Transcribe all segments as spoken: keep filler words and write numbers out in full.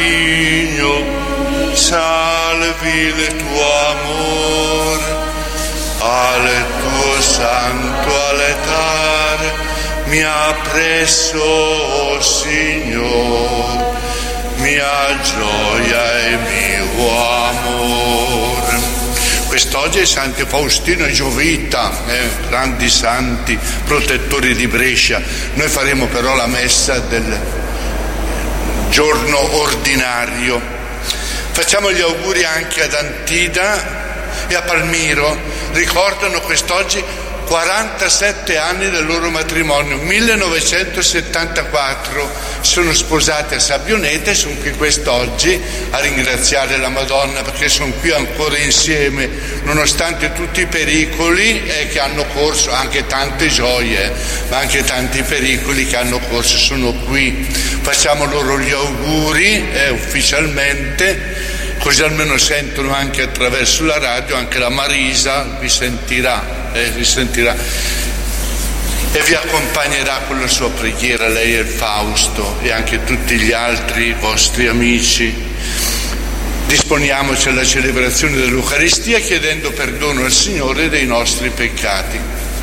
maligno, salvi il tuo amor, al tuo santo altar mi appresso, oh Signor, mia gioia e mio amor. Quest'oggi è Santi Faustino e Giovita, eh, grandi santi protettori di Brescia. Noi faremo però la messa del giorno ordinario. Facciamo gli auguri anche ad Antida e a Palmiro. Ricordano quest'oggi quarantasette anni del loro matrimonio, millenovecentosettantaquattro, sono sposati a Sabbioneta e sono qui quest'oggi a ringraziare la Madonna perché sono qui ancora insieme nonostante tutti i pericoli eh, che hanno corso, anche tante gioie, ma anche tanti pericoli che hanno corso, sono qui. Facciamo loro gli auguri eh, ufficialmente, così almeno sentono anche attraverso la radio, anche la Marisa vi sentirà. Eh, vi sentirà e vi accompagnerà con la sua preghiera, lei e il Fausto e anche tutti gli altri vostri amici. Disponiamoci alla celebrazione dell'Eucaristia chiedendo perdono al Signore dei nostri peccati.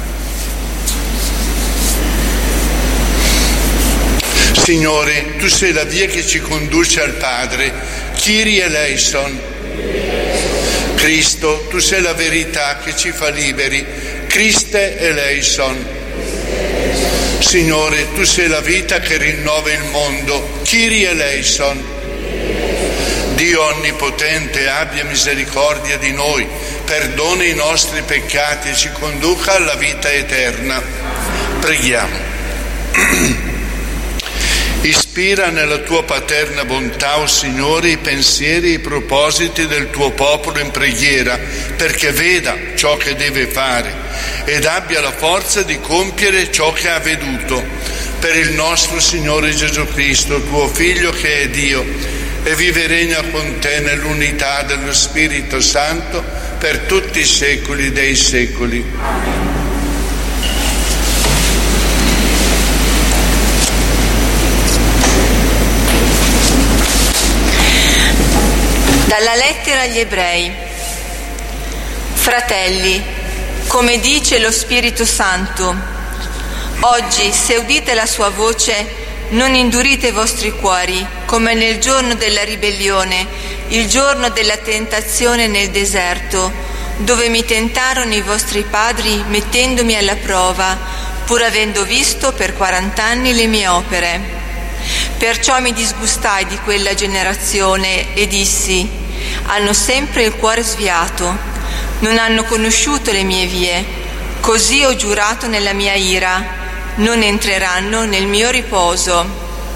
Signore, tu sei la via che ci conduce al Padre. Kyrie eleison. Cristo, tu sei la verità che ci fa liberi. Christe eleison. Signore, tu sei la vita che rinnova il mondo. Kyrie eleison. Dio onnipotente, abbia misericordia di noi, perdoni i nostri peccati e ci conduca alla vita eterna. Preghiamo. Ispira nella tua paterna bontà, o Signore, i pensieri e i propositi del tuo popolo in preghiera, perché veda ciò che deve fare ed abbia la forza di compiere ciò che ha veduto. Per il nostro Signore Gesù Cristo, tuo Figlio che è Dio, e vive e regna con te nell'unità dello Spirito Santo per tutti i secoli dei secoli. Amen. Dalla lettera agli Ebrei. Fratelli, come dice lo Spirito Santo, oggi se udite la sua voce non indurite i vostri cuori come nel giorno della ribellione, il giorno della tentazione nel deserto, dove mi tentarono i vostri padri mettendomi alla prova, pur avendo visto per quarant'anni le mie opere. Perciò mi disgustai di quella generazione e dissi: hanno sempre il cuore sviato, non hanno conosciuto le mie vie, così ho giurato nella mia ira, non entreranno nel mio riposo.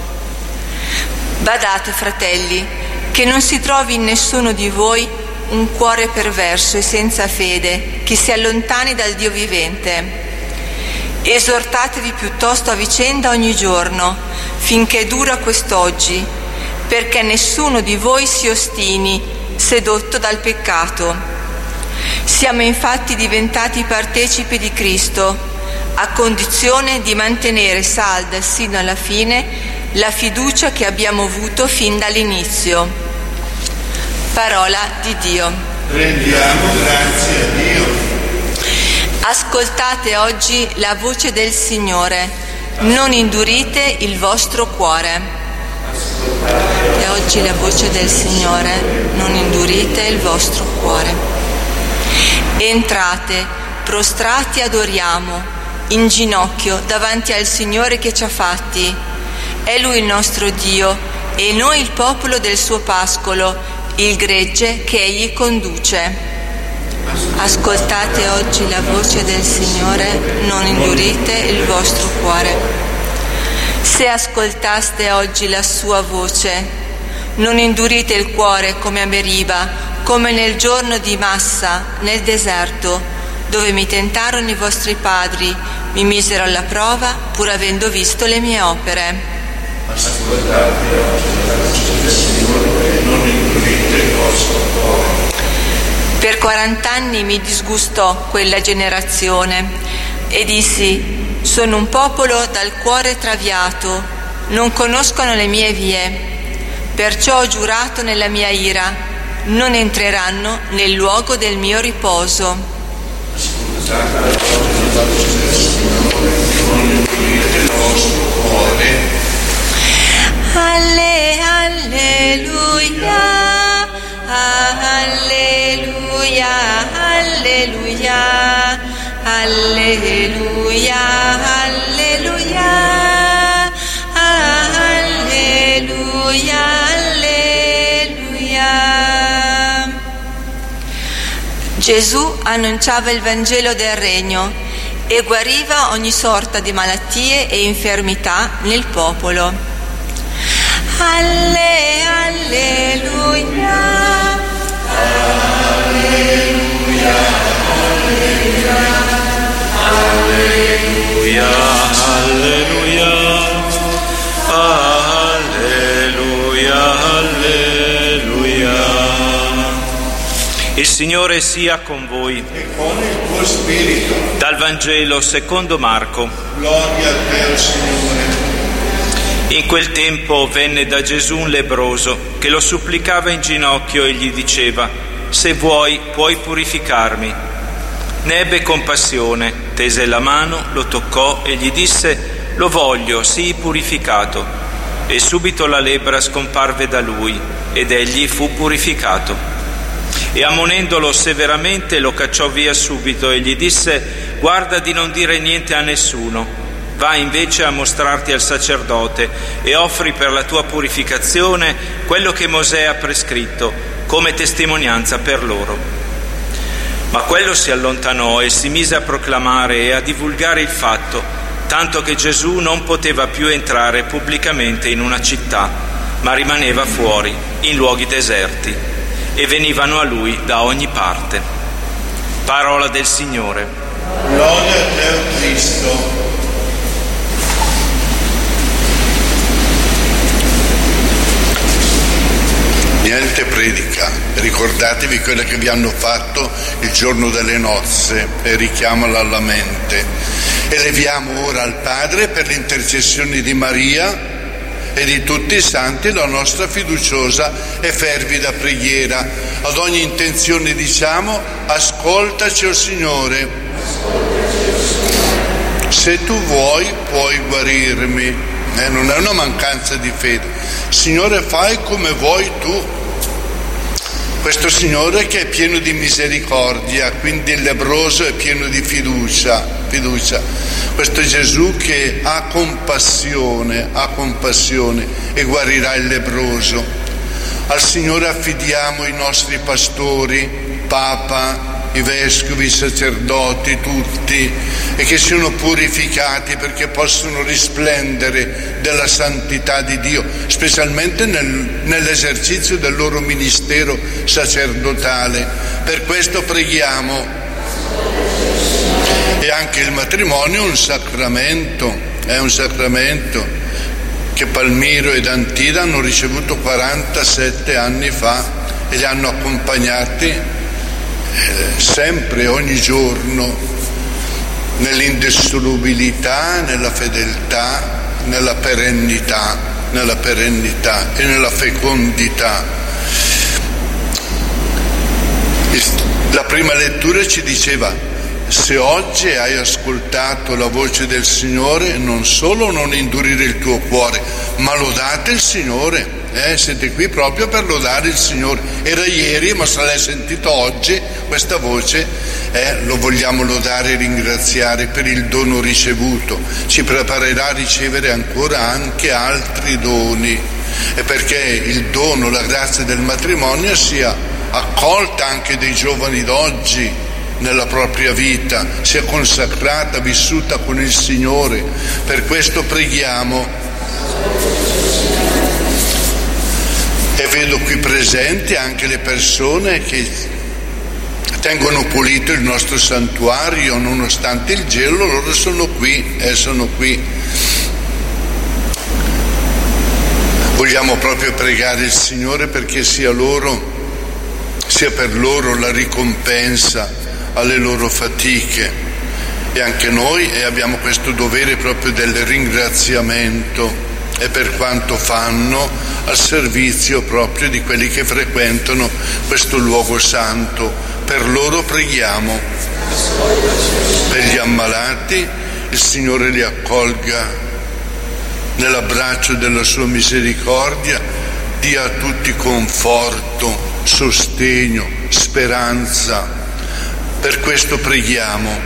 Badate, fratelli, che non si trovi in nessuno di voi un cuore perverso e senza fede, che si allontani dal Dio vivente. Esortatevi piuttosto a vicenda ogni giorno, finché dura quest'oggi, perché nessuno di voi si ostini, sedotto dal peccato. Siamo infatti diventati partecipi di Cristo, a condizione di mantenere salda sino alla fine la fiducia che abbiamo avuto fin dall'inizio. Parola di Dio. Rendiamo grazie a Dio. Ascoltate oggi la voce del Signore, non indurite il vostro cuore. E oggi la voce del Signore, non indurite il vostro cuore. Entrate, prostrati adoriamo, in ginocchio davanti al Signore che ci ha fatti. È Lui il nostro Dio e noi il popolo del suo pascolo, il gregge che Egli conduce. Ascoltate oggi la voce del Signore, non indurite il vostro cuore. Se ascoltaste oggi la sua voce, non indurite il cuore come a Meriba, come nel giorno di Massa, nel deserto, dove mi tentarono i vostri padri, mi misero alla prova, pur avendo visto le mie opere. Ascoltate oggi la voce del Signore, non indurite il vostro cuore. Per quarant'anni mi disgustò quella generazione e dissi: sono un popolo dal cuore traviato, non conoscono le mie vie. Perciò ho giurato nella mia ira, non entreranno nel luogo del mio riposo. Alle, alleluia, alleluia, alleluia, alleluia, alleluia, alleluia, alleluia. Gesù annunciava il Vangelo del Regno e guariva ogni sorta di malattie e infermità nel popolo. Alle, alleluia, alleluia, alleluia, alleluia, alleluia, alleluia. Il Signore sia con voi. E con il tuo spirito. Dal Vangelo secondo Marco. Gloria a te, Signore. In quel tempo venne da Gesù un lebbroso che lo supplicava in ginocchio e gli diceva: se vuoi, puoi purificarmi. Ne ebbe compassione, tese la mano, lo toccò e gli disse: lo voglio, sii purificato. E subito la lebbra scomparve da lui ed egli fu purificato. E ammonendolo severamente lo cacciò via subito e gli disse: guarda di non dire niente a nessuno. Va invece a mostrarti al sacerdote e offri per la tua purificazione quello che Mosè ha prescritto come testimonianza per loro. Ma quello si allontanò e si mise a proclamare e a divulgare il fatto, tanto che Gesù non poteva più entrare pubblicamente in una città, ma rimaneva fuori, in luoghi deserti, e venivano a lui da ogni parte. Parola del Signore. Gloria a te, Cristo. Niente predica, ricordatevi quella che vi hanno fatto il giorno delle nozze e richiamala alla mente. Eleviamo ora al Padre per l'intercessione di Maria e di tutti i santi la nostra fiduciosa e fervida preghiera. Ad ogni intenzione diciamo: ascoltaci, o Signore. Se tu vuoi, puoi guarirmi. Eh, non è una mancanza di fede. Signore, fai come vuoi tu. Questo Signore che è pieno di misericordia, quindi il lebbroso è pieno di fiducia, fiducia. Questo Gesù che ha compassione, ha compassione e guarirà il lebbroso. Al Signore affidiamo i nostri pastori, Papa, i vescovi, i sacerdoti, tutti, e che siano purificati perché possono risplendere della santità di Dio, specialmente nel, nell'esercizio del loro ministero sacerdotale. Per questo preghiamo. E anche il matrimonio è un sacramento, è un sacramento che Palmiro ed Antida hanno ricevuto quarantasette anni fa e li hanno accompagnati sempre, ogni giorno, nell'indissolubilità, nella fedeltà, nella perennità, nella perennità e nella fecondità. La prima lettura ci diceva: se oggi hai ascoltato la voce del Signore, non solo non indurire il tuo cuore, ma lodate il Signore. Eh, siete qui proprio per lodare il Signore. Era ieri, ma se l'hai sentito oggi questa voce, eh, lo vogliamo lodare e ringraziare per il dono ricevuto. Ci preparerà a ricevere ancora anche altri doni, e perché il dono, la grazia del matrimonio sia accolta anche dai giovani d'oggi nella propria vita, sia consacrata, vissuta con il Signore. Per questo preghiamo. E vedo qui presenti anche le persone che tengono pulito il nostro santuario, nonostante il gelo, loro sono qui, eh, sono qui. Vogliamo proprio pregare il Signore perché sia loro, sia per loro la ricompensa alle loro fatiche. E anche noi e abbiamo questo dovere proprio del ringraziamento. e per quanto fanno al servizio proprio di quelli che frequentano questo luogo santo. Per loro preghiamo. Per gli ammalati il Signore li accolga nell'abbraccio della sua misericordia, dia a tutti conforto, sostegno, speranza. Per questo preghiamo.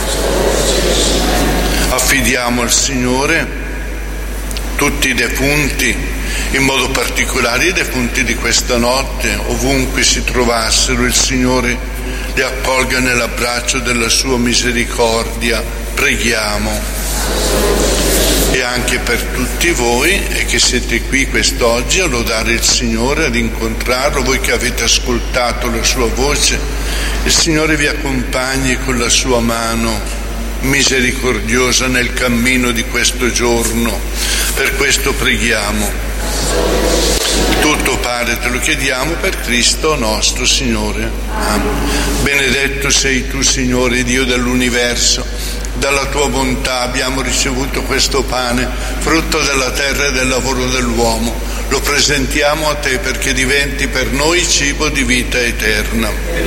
Affidiamo al Signore tutti i defunti, in modo particolare i defunti di questa notte, ovunque si trovassero. Il Signore li accolga nell'abbraccio della sua misericordia. Preghiamo. E anche per tutti voi e che siete qui quest'oggi a lodare il Signore, ad incontrarlo, voi che avete ascoltato la sua voce, il Signore vi accompagni con la sua mano misericordiosa nel cammino di questo giorno. Per questo preghiamo. Tutto, Padre, te lo chiediamo per Cristo nostro Signore. Amen. Benedetto sei tu, Signore, Dio dell'universo. Dalla tua bontà abbiamo ricevuto questo pane, frutto della terra e del lavoro dell'uomo. Lo presentiamo a te perché diventi per noi cibo di vita eterna.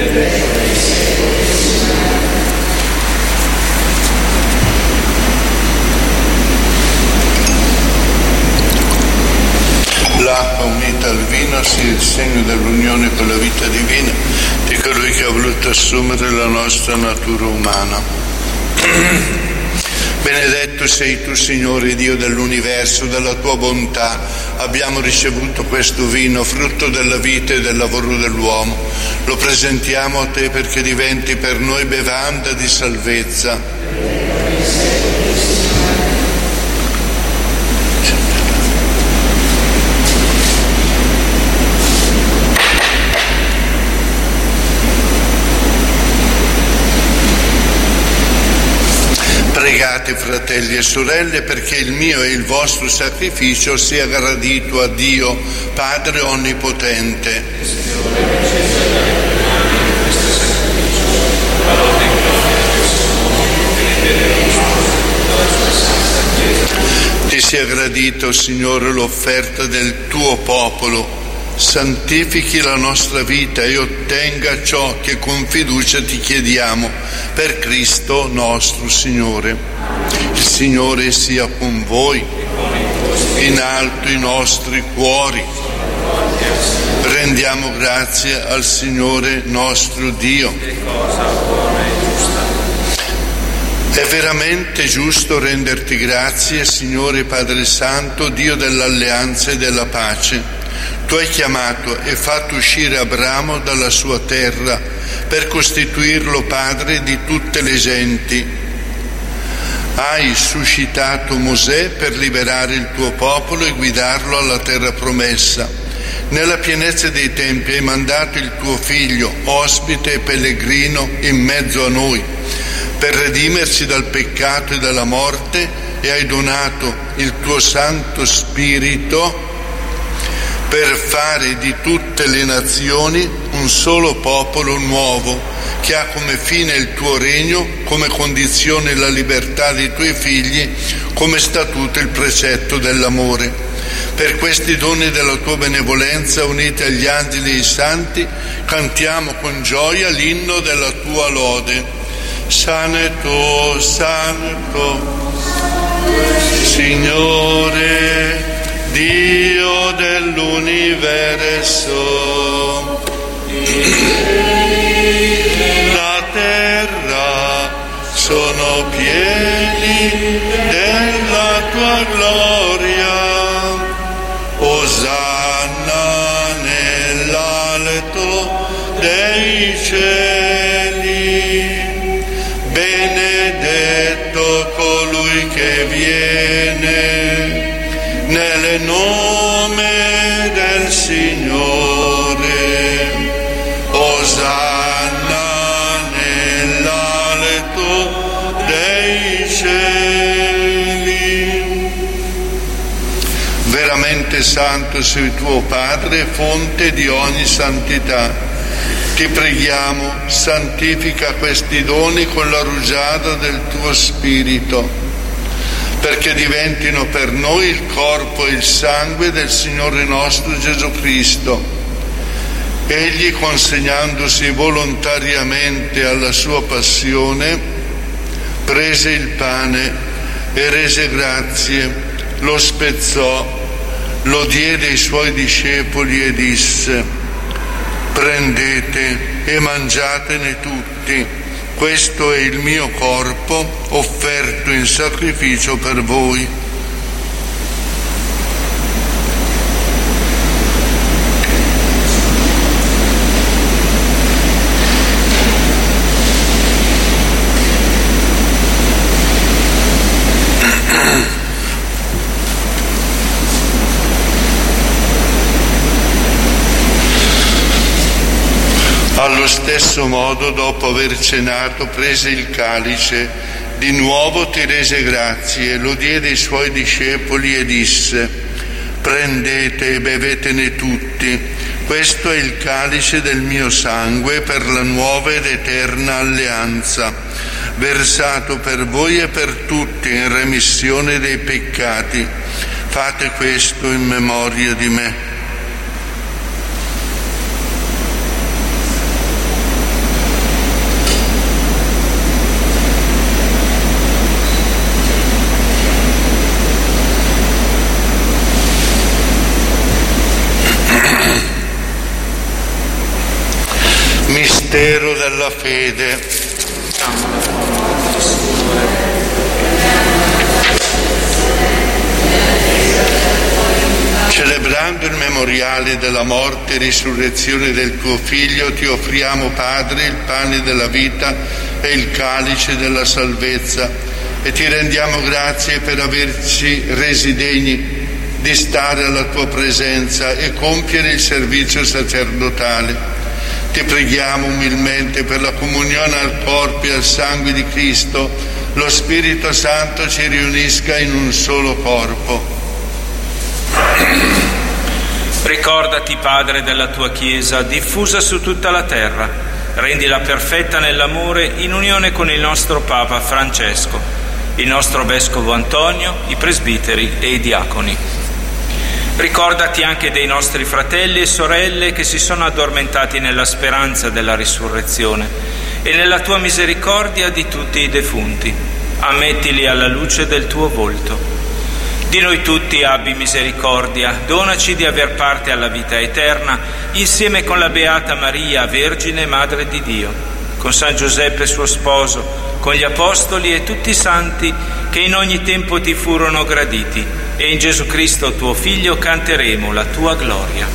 L'acqua unita al vino sia il segno dell'unione con la vita divina di colui che ha voluto assumere la nostra natura umana. Benedetto sei tu, Signore, Dio dell'universo, dalla tua bontà abbiamo ricevuto questo vino, frutto della vita e del lavoro dell'uomo. Lo presentiamo a te perché diventi per noi bevanda di salvezza. Pregate, fratelli e sorelle, perché il mio e il vostro sacrificio sia gradito a Dio, Padre Onnipotente. Ti sia gradito, Signore, l'offerta del tuo popolo. Santifichi la nostra vita e ottenga ciò che con fiducia ti chiediamo per Cristo nostro Signore. Il Signore sia con voi, in alto i nostri cuori. Rendiamo grazie al Signore nostro Dio. È veramente giusto renderti grazie, Signore Padre Santo, Dio dell'alleanza e della pace. Tu hai chiamato e fatto uscire Abramo dalla sua terra per costituirlo padre di tutte le genti. Hai suscitato Mosè per liberare il tuo popolo e guidarlo alla terra promessa. Nella pienezza dei tempi hai mandato il tuo figlio, ospite e pellegrino, in mezzo a noi, per redimerci dal peccato e dalla morte, e hai donato il tuo Santo Spirito per fare di tutte le nazioni un solo popolo nuovo, che ha come fine il tuo regno, come condizione la libertà dei tuoi figli, come statuto il precetto dell'amore. Per questi doni della tua benevolenza, uniti agli angeli e ai santi, cantiamo con gioia l'inno della tua lode. Santo, Santo, Signore, Dio dell'universo, la terra sono pieni della tua gloria. Osanna nell'alto dei cieli, benedetto colui che viene nel nome del Signore. Osanna nell'alto dei cieli. Veramente santo sei tuo Padre, fonte di ogni santità. Ti preghiamo, santifica questi doni con la rugiada del tuo Spirito, perché diventino per noi il corpo e il sangue del Signore nostro Gesù Cristo. Egli, consegnandosi volontariamente alla sua passione, prese il pane e rese grazie, lo spezzò, lo diede ai suoi discepoli e disse: prendete e mangiatene tutti, questo è il mio corpo offerto in sacrificio per voi. Allo stesso modo, dopo aver cenato, prese il calice, di nuovo ti rese grazie, lo diede ai suoi discepoli e disse: prendete e bevetene tutti, questo è il calice del mio sangue per la nuova ed eterna alleanza, versato per voi e per tutti in remissione dei peccati. Fate questo in memoria di me. Mistero della fede. Celebrando il memoriale della morte e risurrezione del tuo Figlio, ti offriamo, Padre, il pane della vita e il calice della salvezza, e ti rendiamo grazie per averci resi degni di stare alla tua presenza e compiere il servizio sacerdotale. Ti preghiamo umilmente per la comunione al corpo e al sangue di Cristo, lo Spirito Santo ci riunisca in un solo corpo. Ricordati, Padre, della tua Chiesa diffusa su tutta la terra, rendila perfetta nell'amore in unione con il nostro Papa Francesco, il nostro Vescovo Antonio, i presbiteri e i diaconi. Ricordati anche dei nostri fratelli e sorelle che si sono addormentati nella speranza della risurrezione e nella tua misericordia di tutti i defunti. Ammettili alla luce del tuo volto. Di noi tutti abbi misericordia, donaci di aver parte alla vita eterna insieme con la Beata Maria, Vergine e Madre di Dio, con San Giuseppe suo sposo, con gli Apostoli e tutti i santi che in ogni tempo ti furono graditi, e in Gesù Cristo tuo Figlio canteremo la tua gloria.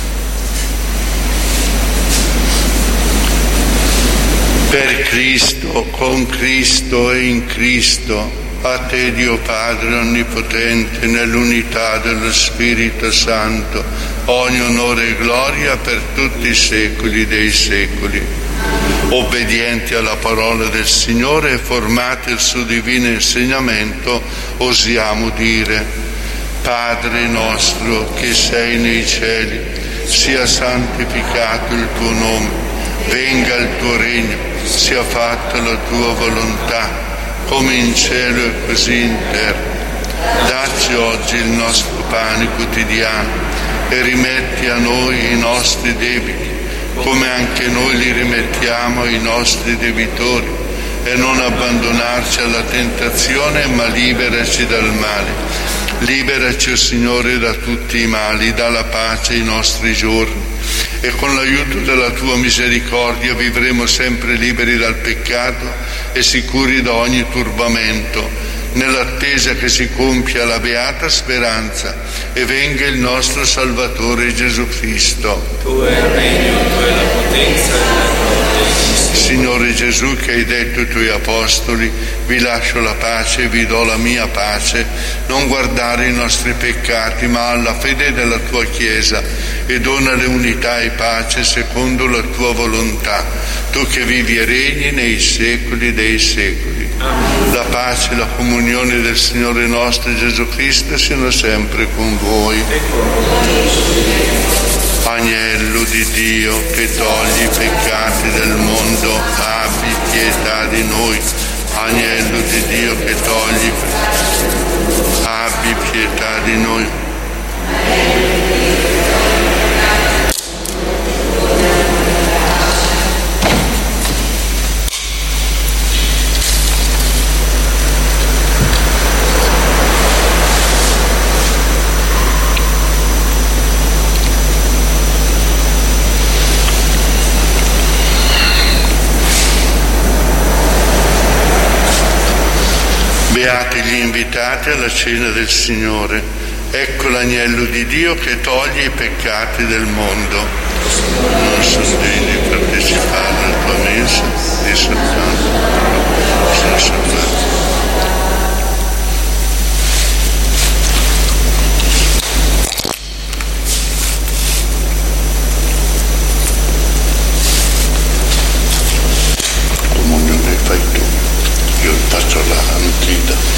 Per Cristo, con Cristo e in Cristo, a te Dio Padre Onnipotente, nell'unità dello Spirito Santo, ogni onore e gloria per tutti i secoli dei secoli. Obbedienti alla parola del Signore e formati al suo divino insegnamento, osiamo dire: Padre nostro che sei nei cieli, sia santificato il tuo nome, venga il tuo regno, sia fatta la tua volontà, come in cielo e così in terra. Dacci oggi il nostro pane quotidiano e rimetti a noi i nostri debiti, come anche noi li rimettiamo ai nostri debitori, e non abbandonarci alla tentazione, ma liberaci dal male. Liberaci, o Signore, da tutti i mali, dà la pace ai nostri giorni, e con l'aiuto della tua misericordia vivremo sempre liberi dal peccato e sicuri da ogni turbamento, nell'attesa che si compia la beata speranza e venga il nostro Salvatore Gesù Cristo. Tu è il regno, tu è la potenza e la gloria. Signore Gesù, che hai detto ai tuoi apostoli: vi lascio la pace, vi do la mia pace, non guardare i nostri peccati ma alla fede della tua Chiesa, e donale unità e pace secondo la tua volontà, tu che vivi e regni nei secoli dei secoli. Amen. La pace e la comunione del Signore nostro Gesù Cristo siano sempre con voi. Agnello di Dio, che togli i peccati del mondo, abbi pietà di noi. Agnello di Dio che togli, abbi pietà di noi. Beati gli invitati alla cena del Signore. Ecco l'agnello di Dio che toglie i peccati del mondo. Non sono degno di partecipare alla tua mensa, di soltanto sono salvato. Comunione fai tu. Io faccio la anchita.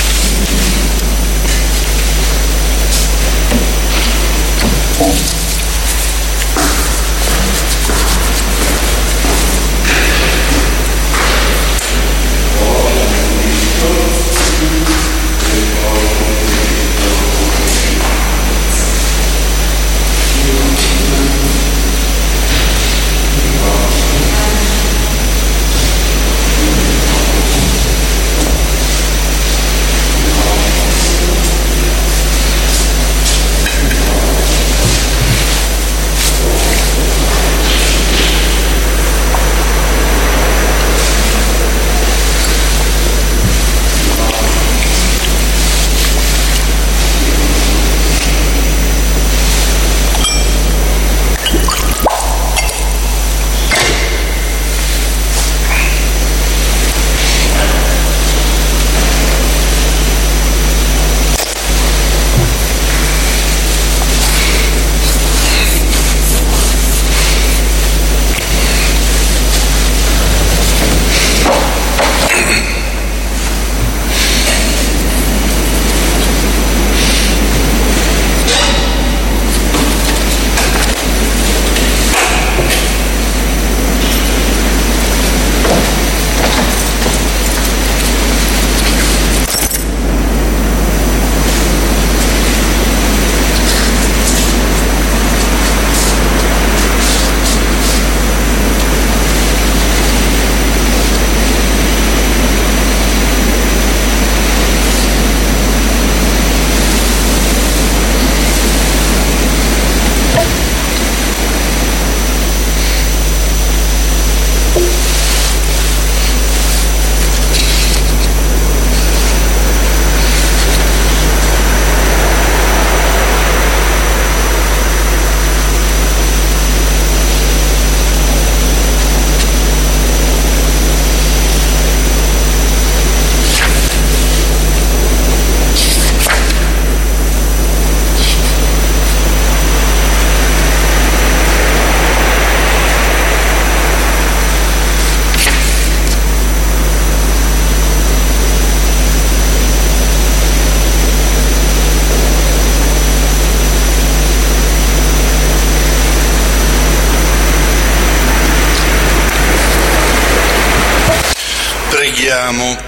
Preghiamo.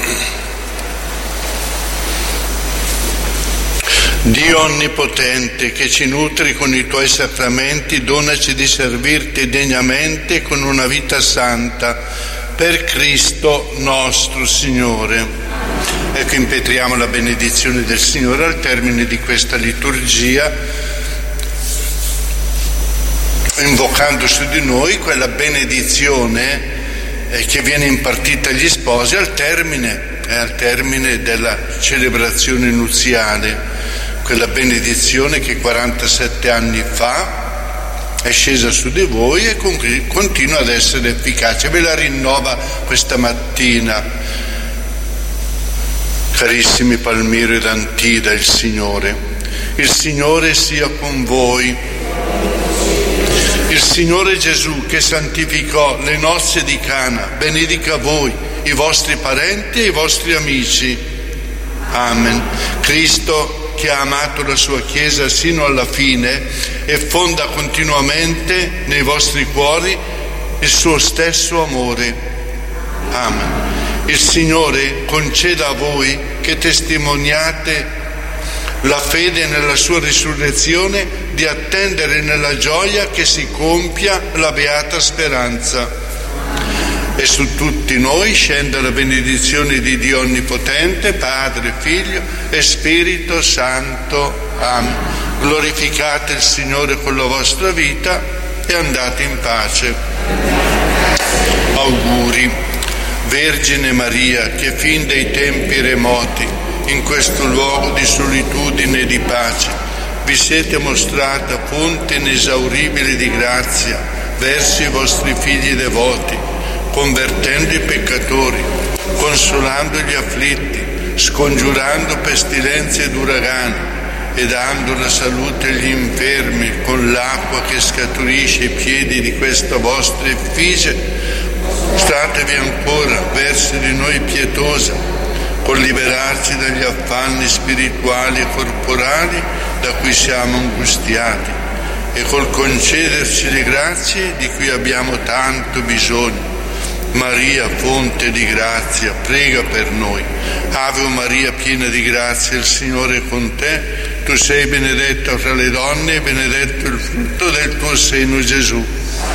Dio onnipotente, che ci nutri con i tuoi sacramenti, donaci di servirti degnamente con una vita santa, per Cristo nostro Signore. Ecco, impetriamo la benedizione del Signore al termine di questa liturgia, invocando su di noi quella benedizione che viene impartita agli sposi al termine, eh, al termine della celebrazione nuziale, quella benedizione che quarantasette anni fa è scesa su di voi e continua ad essere efficace. Ve la rinnova questa mattina, carissimi Palmiro ed Antida, il Signore. Il Signore sia con voi. Il Signore Gesù, che santificò le nozze di Cana, benedica voi, i vostri parenti e i vostri amici. Amen. Cristo, che ha amato la sua Chiesa sino alla fine e fonda continuamente nei vostri cuori il suo stesso amore. Amen. Il Signore conceda a voi che testimoniate la fede nella sua risurrezione di attendere nella gioia che si compia la beata speranza. E su tutti noi scenda la benedizione di Dio Onnipotente, Padre, Figlio e Spirito Santo. Amen. Glorificate il Signore con la vostra vita e andate in pace. Auguri. Vergine Maria, che fin dai tempi remoti, in questo luogo di solitudine e di pace, vi siete mostrata fonte inesauribile di grazia verso i vostri figli devoti, convertendo i peccatori, consolando gli afflitti, scongiurando pestilenze ed uragani e dando la salute agli infermi con l'acqua che scaturisce ai piedi di questa vostra effigie. Statevi ancora verso di noi pietosa, col liberarci dagli affanni spirituali e corporali da cui siamo angustiati e col concederci le grazie di cui abbiamo tanto bisogno. Maria, fonte di grazia, prega per noi. Ave Maria, piena di grazia, il Signore è con te. Tu sei benedetta fra le donne e benedetto il frutto del tuo seno, Gesù.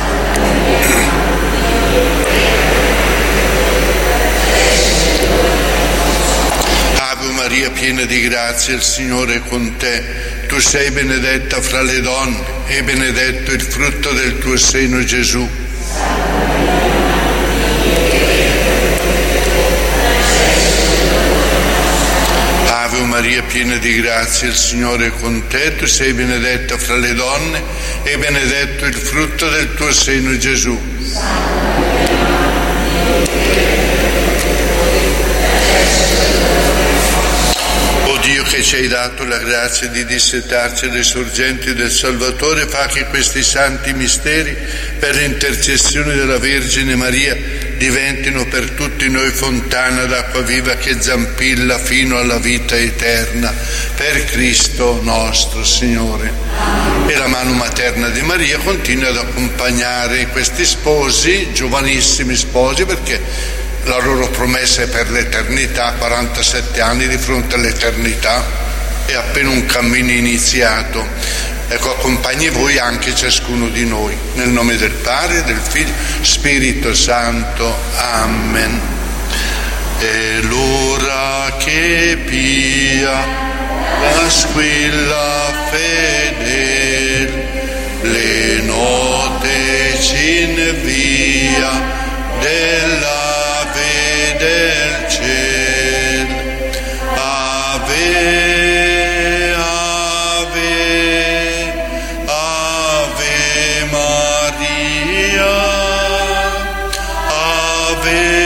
Ave Maria, piena di grazia, il Signore è con te. Tu sei benedetta fra le donne e benedetto il frutto del tuo seno, Gesù. Ave Maria, piena di grazia, il Signore è con te. Tu sei benedetta fra le donne e benedetto il frutto del tuo seno, Gesù. Dio, che ci hai dato la grazia di dissetarci alle sorgenti del Salvatore, fa che questi santi misteri, per l'intercessione della Vergine Maria, diventino per tutti noi fontana d'acqua viva che zampilla fino alla vita eterna. Per Cristo nostro Signore. E la mano materna di Maria continua ad accompagnare questi sposi, giovanissimi sposi, perché la loro promessa è per l'eternità, quarantasette anni di fronte all'eternità, è appena un cammino iniziato. Ecco, accompagni voi anche ciascuno di noi, nel nome del Padre, del Figlio, Spirito Santo. Amen. E l'ora che pia la squilla fedel, le note ci invia della del ciel. Ave, ave, ave Maria, ave